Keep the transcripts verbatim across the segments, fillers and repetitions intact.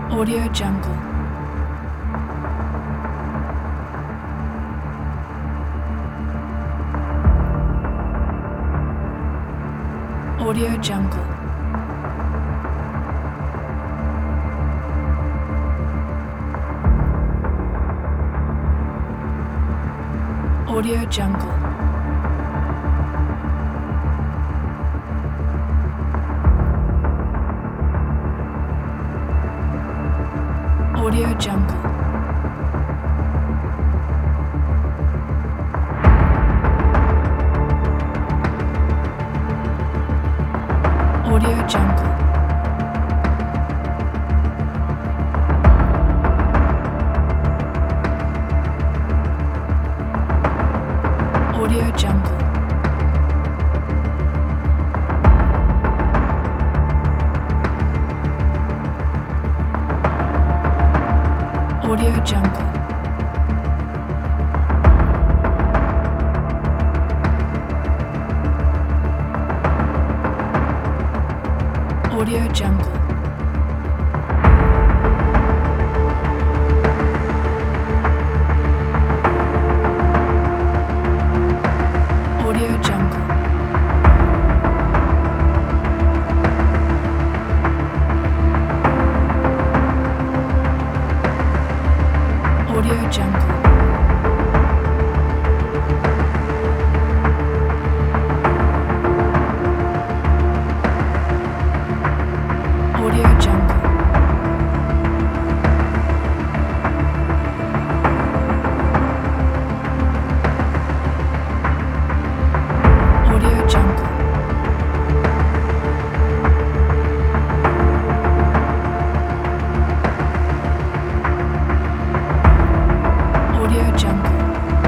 Audio Jungle. Audio Jungle. Audio Jungle. Audio Jungle. Audio Jungle. Audio Jungle. Audio Jungle. Audio Jungle. Audio Jungle. Audio Jungle. Audio Jungle. Audio Jungle. Audio Jungle.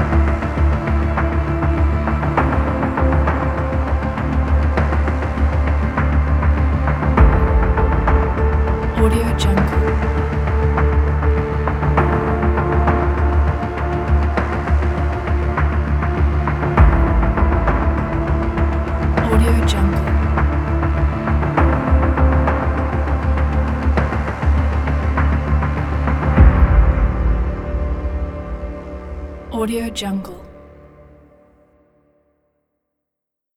Audio Jungle. Audio Jungle. Audio Jungle.